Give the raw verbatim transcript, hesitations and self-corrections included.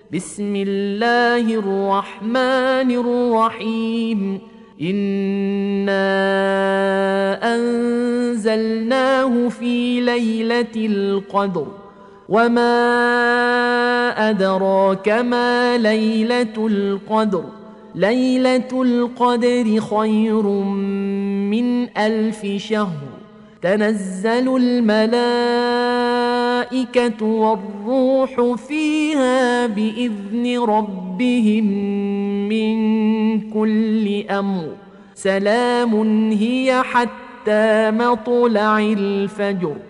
بسم الله الرحمن الرحيم إنا أنزلناه في ليلة القدر وما أدراك ما ليلة القدر ليلة القدر خير من ألف شهر تنزل الملائكة والروح فيها بإذن ربهم من كل أمر سلام هي حتى مطلع الفجر